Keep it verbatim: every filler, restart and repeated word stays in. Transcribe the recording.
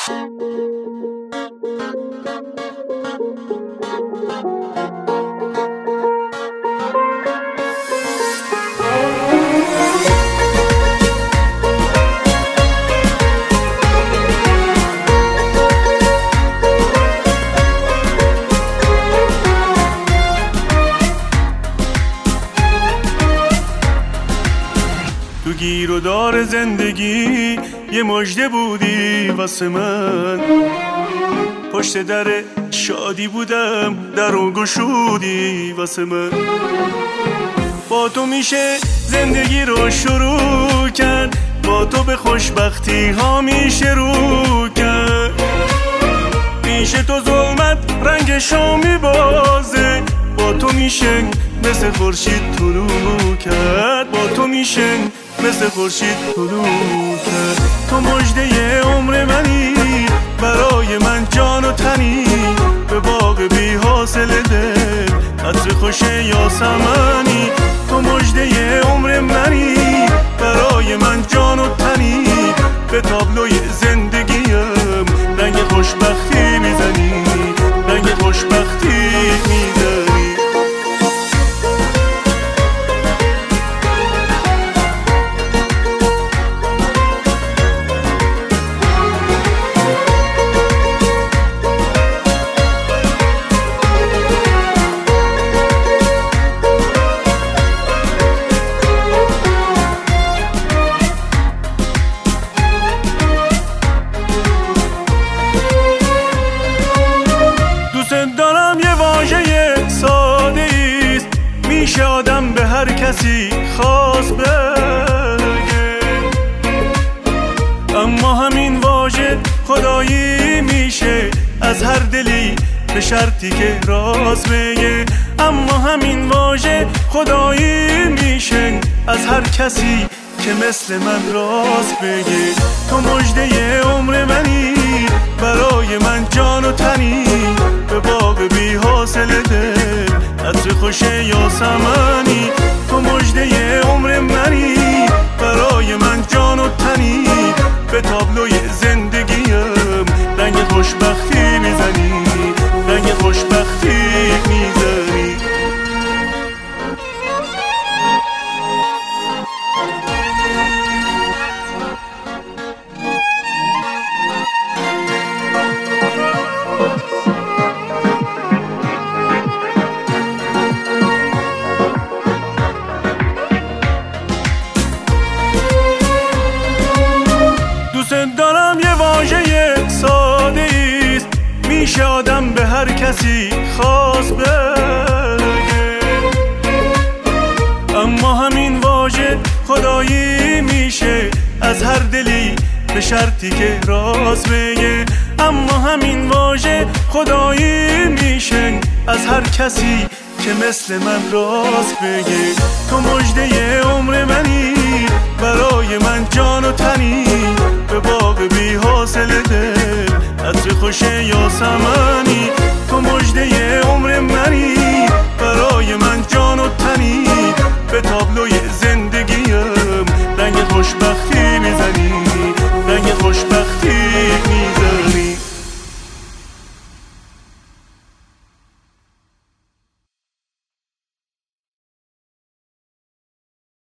تو گیر و دار زندگی یه مژده بودی واسه من، پشت در شادی بودم در اون گشودی واسه من. با تو میشه زندگی رو شروع کرد، با تو به خوشبختی ها میشه رو کرد. میشه تو ظلمت رنگشو میبازه، با تو میشه مثل خورشید طلوع کرد، با تو میشه مثل خورشید طلوع کرد. تو مژده عمر منی، برای من جان و تنی، به باغ بی حاصل دل عطر خوش یاسمنی. تو مژده عمر منی، برای من جان و تنی، به تابلوی زندگیم رنگ خوشبختی میزنی، رنگ خوشبختی میزنی. دارم یه واژه ساده ایست، میشه آدم به هر کسی خاص بگه، اما همین واژه خدایی میشه از هر دلی به شرطی که راست بگه. اما همین واژه خدایی میشه از هر کسی که مثل من راست بگه. تو مژده عمر منی، برای من جان و تنی، به باغ بی حاصل دل عطر خوش یاسمنی. تو مژده عمر منی، برای من جان و تنی، به تابلوی زندگیم رنگ خوشبختی میزنی، رنگ خوشبختی میزنی. دارم یه واژه ساده ایست، میشه آدم به هر کسی خاص بگه، اما همین واژه خدایی میشه از هر دلی به شرطی که راست بگه. اما همین واژه خدایی میشه از هر کسی که مثل من راست بگه. تو مژده عمر منی، برای من جان و تنی، به باغ بی حاصل دل عطر خوش یاسمنی. تو مژده عمر منی، برای من جان و تنی، به تابلوی زندگیم رنگ خوشبختی